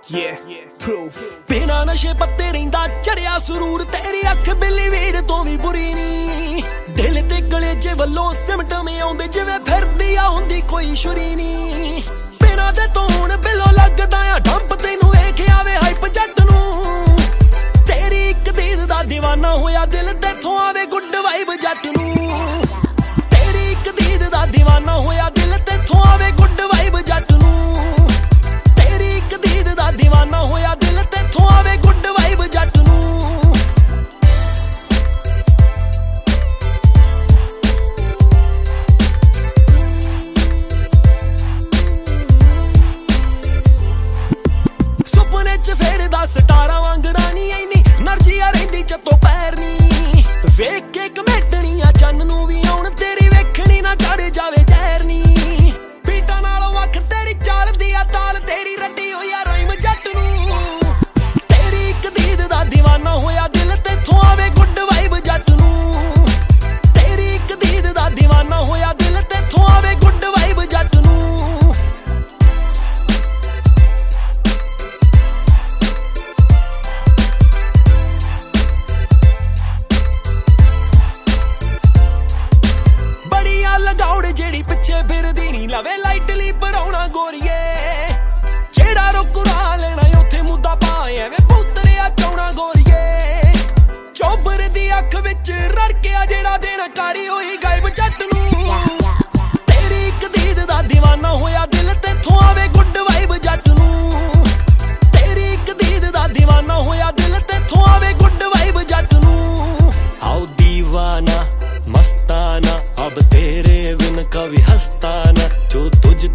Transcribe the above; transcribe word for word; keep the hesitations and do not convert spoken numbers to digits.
Yeah, proof. बिना नशे पत्ते रहिंदा चढ़िया सुरूर तेरी अख बिल्ली वीड़ तो भी बुरी नी दिल ते कलेजे वल्लों सिमट में आउंदे जिवें फिरदी आ हुंदी कोई छुरी नी बिना दे तो हुण बिलो लगदा आ ढंप तैनूं वेखिया वे हाइप जट नूं तेरी इक दीद दा दीवाना होया दिल तेथों आवे गुड वाइब जट नूं तेरी इक दीद दा दीवाना होया दिल तेथों आवे गुड वाइब जट नूं तेरी इक दीद दा दीवाना होया दिल तेथों आवे गुड वाइब जट नूं सुपने च फेरदा सटारा वांग रानी ऐनी नरजिया रहिंदी चत्तो पैर नी वेख के कमेटणियां चन्न नूं वी आउण तेरी वेखणी ना चढ़ जावे जहर नी बीटा नालों वख तेरी चाल दी आ ताल तेरी रड्डी होई आ राइम जट नूं तेरी इक दीद दा दीवाना होया दिल तेथों आवे गुड वाइब जट नूं तेरी इक दीद दा दीवाना होया दिल तेथों आवे गुड वाइब जट नूं लगाउड़ जेड़ी पिछे फिरदी नी लवे लाइटली भराउणा गोरीए जेड़ा रुकरा लेना उथे मुद्दा पाए एवें पुतरिया चौना गोरीए चोबर दी अख विच रड़किया जेड़ा देना कारी होई गायब जट नूं तेरी इक दीद दा दीवाना होया दिल तेथों आवे गुड वाइब जट नूं तेरी इक दीद दा दीवाना होया दिल तेथों आवे गुड वाइब जट नूं आओ दीवाना मस्ताना अब तेरे बिन कभी हंसता